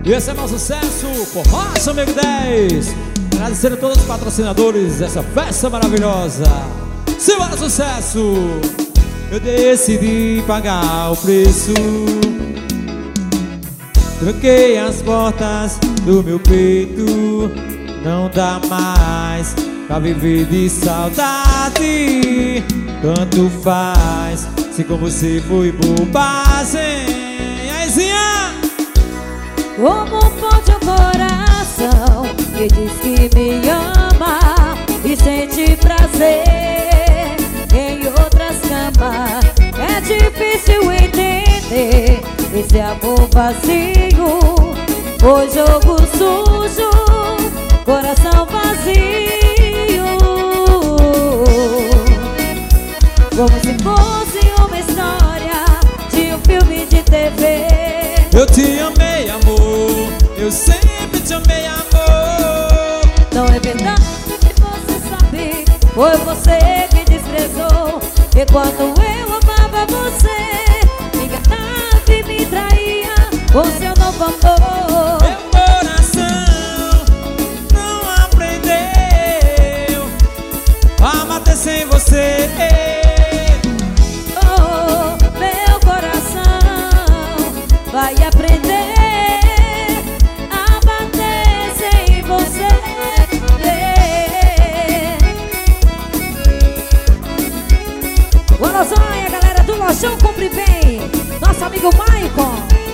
E esse é mais sucesso, Formação Amigo 10. Agradecendo a todos os patrocinadores dessa festa maravilhosa. Simbora, sucesso! Eu decidi pagar o preço. Tranquei as portas do meu peito. Não dá mais pra viver de saudade. Tanto faz, se com você foi bobagem. Aizinha! Como pode um coração que diz que me ama e sente prazer em outras camas? É difícil entender esse amor vazio, o jogo sujo, coração vazio. Como se fosse uma história de um filme de TV. Eu te amei, amor, eu sempre te amei, amor. Não é verdade, você sabe, foi você que desprezou. E quando eu amava você, me enganava e me traía com seu novo amor. Meu coração não aprendeu a bater sem você. Oh, meu coração vai aprender a bater sem você. Bora, Zóia, galera do Lojão Compre Bem, nosso amigo Maicon.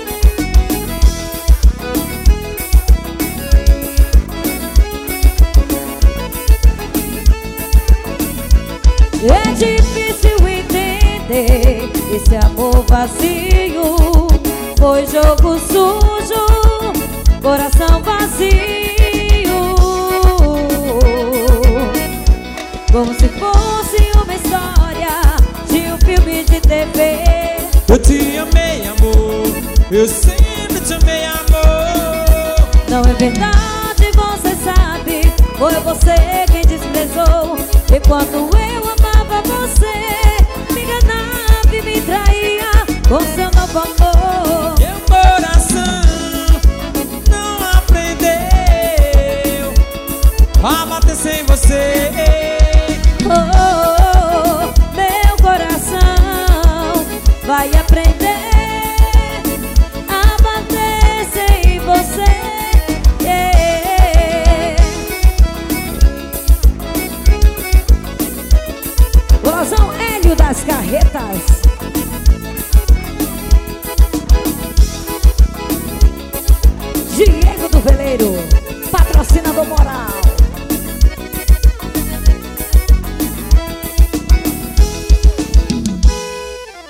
É difícil entender esse amor vazio, foi jogo sujo, coração vazio. Como se fosse uma história de um filme de TV. Eu te amei, amor, eu sempre te amei, amor. Não é verdade, você sabe, foi você quem desprezou. E quando eu amava você, me enganava e me traía com seu novo amor.